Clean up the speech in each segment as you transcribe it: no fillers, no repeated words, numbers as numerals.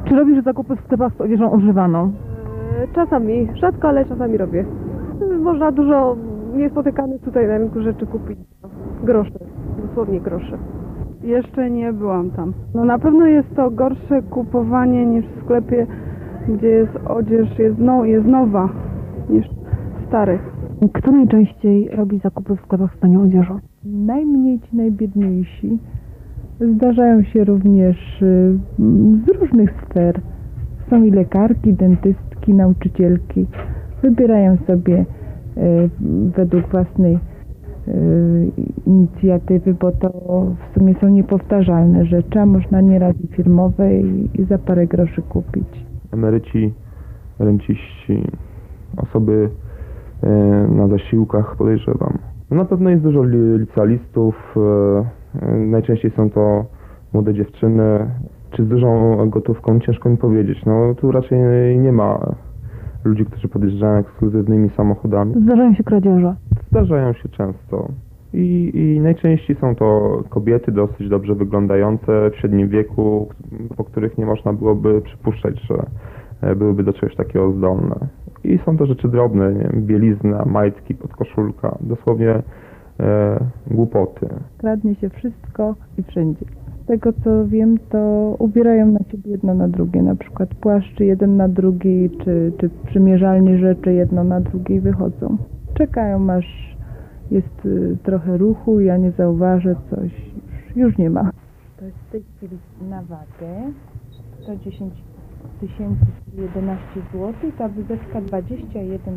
Czy robisz zakupy w sklepach z odzieżą używaną? Czasami, rzadko, ale czasami robię. Można dużo niespotykanych tutaj na rynku rzeczy kupić. Grosze, dosłownie grosze. Jeszcze nie byłam tam. No na pewno jest to gorsze kupowanie niż w sklepie, gdzie jest odzież, jest nowa niż w starych. Kto najczęściej robi zakupy w sklepach z tanią odzieżą? Najmniej ci najbiedniejsi. Zdarzają się również z różnych sfer. Są i lekarki, dentystki, nauczycielki. Wybierają sobie według własnej inicjatywy, bo to w sumie są niepowtarzalne rzeczy, a można nieraz i firmowe i za parę groszy kupić. Emeryci, renciści, osoby na zasiłkach, podejrzewam. No na pewno jest dużo licealistów, najczęściej są to młode dziewczyny. Czy z dużą gotówką? Ciężko mi powiedzieć. No tu raczej nie ma ludzi, którzy podjeżdżają ekskluzywnymi samochodami. Zdarzają się kradzieże. Zdarzają się często. I najczęściej są to kobiety dosyć dobrze wyglądające w średnim wieku, po których nie można byłoby przypuszczać, że byłyby do czegoś takiego zdolne. I są to rzeczy drobne, nie wiem, bielizna, majtki, podkoszulka, dosłownie głupoty. Kradnie się wszystko i wszędzie. Z tego co wiem, to ubierają na siebie jedno na drugie, na przykład płaszczy jeden na drugi, czy przymierzalnie rzeczy jedno na drugie wychodzą. Czekają aż jest trochę ruchu, ja nie zauważę coś, już nie ma. To jest w tej chwili na wagę 110 11 zł, ta wydeczka 21 000.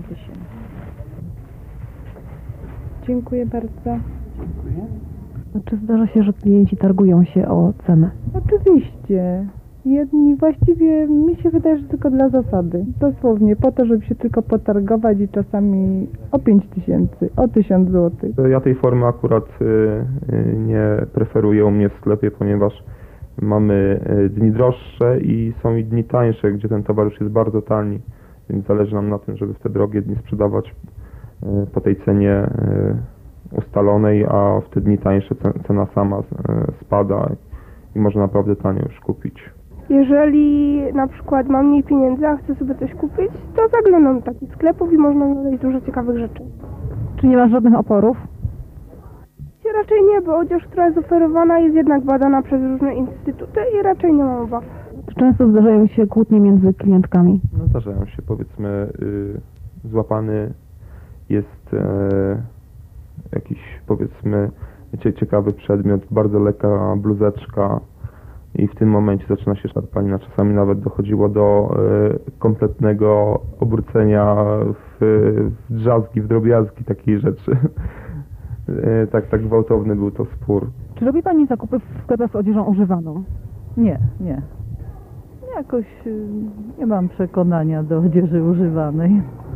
Dziękuję bardzo. Czy zdarza się, że klienci targują się o cenę? Oczywiście. Jedni właściwie mi się wydaje, że tylko dla zasady. Dosłownie po to, żeby się tylko potargować i czasami o 5 000, o 1000 zł. Ja tej formy akurat nie preferuję u mnie w sklepie, ponieważ mamy dni droższe i są i dni tańsze, gdzie ten towar już jest bardzo tani, więc zależy nam na tym, żeby w te drogie dni sprzedawać po tej cenie ustalonej, a w te dni tańsze cena sama spada i można naprawdę tanio już kupić. Jeżeli na przykład mam mniej pieniędzy, a chcę sobie coś kupić, to zaglądam do takich sklepów i można znaleźć dużo ciekawych rzeczy. Czy nie masz żadnych oporów? Raczej nie, bo odzież, która jest oferowana, jest jednak badana przez różne instytuty i raczej nie mam obaw. Czy często zdarzają się kłótnie między klientkami? No zdarzają się, powiedzmy, złapany jest jakiś, powiedzmy, ciekawy przedmiot, bardzo lekka bluzeczka i w tym momencie zaczyna się szarpanina. Czasami nawet dochodziło do kompletnego obrócenia w drzazgi, w drobiazgi, takiej rzeczy. Tak gwałtowny był to spór. Czy robi Pani zakupy w sklepach z odzieżą używaną? Nie. Jakoś nie mam przekonania do odzieży używanej.